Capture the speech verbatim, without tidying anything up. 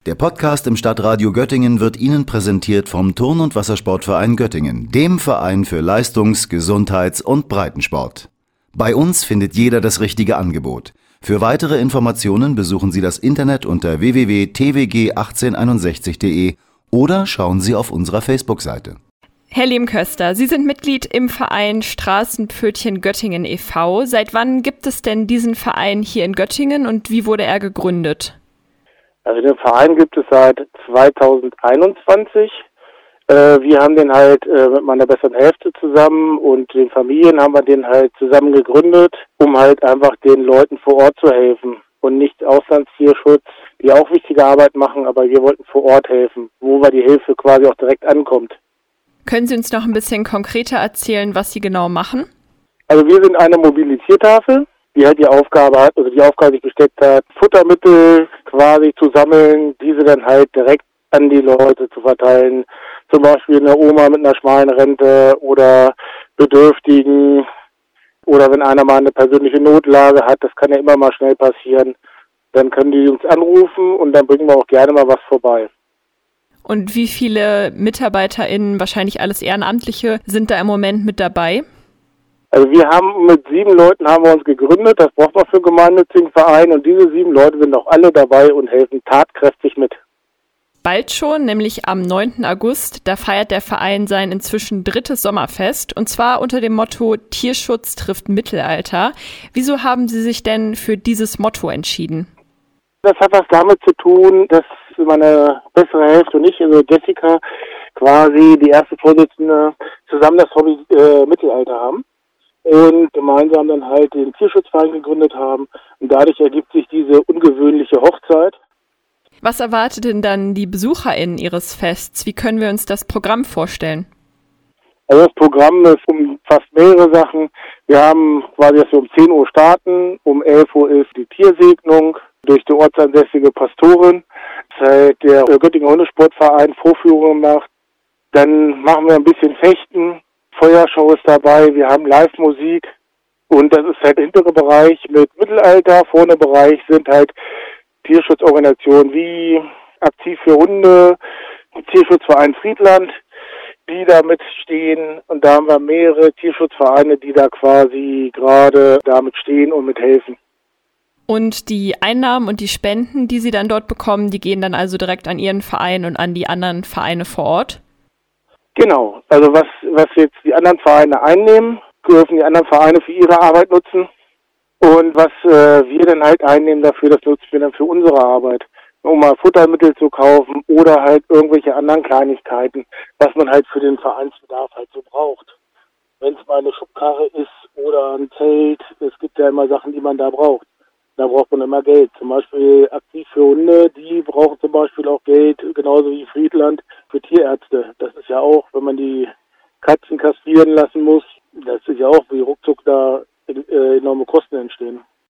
Der Podcast im Stadtradio Göttingen wird Ihnen präsentiert vom Turn- und Wassersportverein Göttingen, dem Verein für Leistungs-, Gesundheits- und Breitensport. Bei uns findet jeder das richtige Angebot. Für weitere Informationen besuchen Sie das Internet unter w w w punkt t w g achtzehn einundsechzig punkt d e oder schauen Sie auf unserer Facebook-Seite. Herr Lehmköster, Sie sind Mitglied im Verein Straßenpfötchen Göttingen e V Seit wann gibt es denn diesen Verein hier in Göttingen und wie wurde er gegründet? Also den Verein gibt es seit zweitausendeinundzwanzig. Äh, wir haben den halt äh, mit meiner besseren Hälfte zusammen und den Familien haben wir den halt zusammen gegründet, um halt einfach den Leuten vor Ort zu helfen und nicht Auslandstierschutz, die auch wichtige Arbeit machen, aber wir wollten vor Ort helfen, wo wir die Hilfe quasi auch direkt ankommt. Können Sie uns noch ein bisschen konkreter erzählen, was Sie genau machen? Also wir sind eine mobile Tiertafel, die halt die Aufgabe hat, also die Aufgabe sich gesteckt hat, Futtermittel quasi zu sammeln, diese dann halt direkt an die Leute zu verteilen. Zum Beispiel eine Oma mit einer schmalen Rente oder Bedürftigen oder wenn einer mal eine persönliche Notlage hat, das kann ja immer mal schnell passieren, dann können die uns anrufen und dann bringen wir auch gerne mal was vorbei. Und wie viele MitarbeiterInnen, wahrscheinlich alles Ehrenamtliche, sind da im Moment mit dabei? Also wir haben mit sieben Leuten haben wir uns gegründet, das braucht man für einen gemeinnützigen Verein und diese sieben Leute sind auch alle dabei und helfen tatkräftig mit. Bald schon, nämlich am neunten August, da feiert der Verein sein inzwischen drittes Sommerfest und zwar unter dem Motto Tierschutz trifft Mittelalter. Wieso haben Sie sich denn für dieses Motto entschieden? Das hat was damit zu tun, dass meine bessere Hälfte und ich, also Jessica, quasi die erste Vorsitzende, zusammen das Hobby äh, Mittelalter haben und gemeinsam dann halt den Tierschutzverein gegründet haben und dadurch ergibt sich diese ungewöhnliche Hochzeit. Was erwartet denn dann die BesucherInnen Ihres Fests? Wie können wir uns das Programm vorstellen? Also das Programm ist umfasst mehrere Sachen. Wir haben quasi, dass wir um zehn Uhr starten, um elf Uhr ist die Tiersegnung durch die ortsansässige Pastorin, halt der Göttinger Hundesportverein Vorführungen macht. Dann machen wir ein bisschen Fechten, Feuershow ist dabei, wir haben Live-Musik und das ist halt der hintere Bereich mit Mittelalter, vorne Bereich sind halt Tierschutzorganisationen wie Aktiv für Hunde, Tierschutzverein Friedland, die da mitstehen und da haben wir mehrere Tierschutzvereine, die da quasi gerade damit stehen und mithelfen. Und die Einnahmen und die Spenden, die Sie dann dort bekommen, die gehen dann also direkt an Ihren Verein und an die anderen Vereine vor Ort? Genau, also was was jetzt die anderen Vereine einnehmen, dürfen die anderen Vereine für ihre Arbeit nutzen. Und was äh, wir dann halt einnehmen dafür, das nutzen wir dann für unsere Arbeit, um mal Futtermittel zu kaufen oder halt irgendwelche anderen Kleinigkeiten, was man halt für den Vereinsbedarf halt so braucht. Wenn es mal eine Schubkarre ist oder ein Zelt, es gibt ja immer Sachen, die man da braucht. Da braucht man immer Geld. Zum Beispiel Aktiv für Hunde, die brauchen zum Beispiel auch Geld, genauso wie Friedland für Tierärzte. Das ist ja auch, wenn man die Katzen kastrieren lassen muss, das ist ja auch, wie ruckzuck da äh, enorme Kosten entstehen.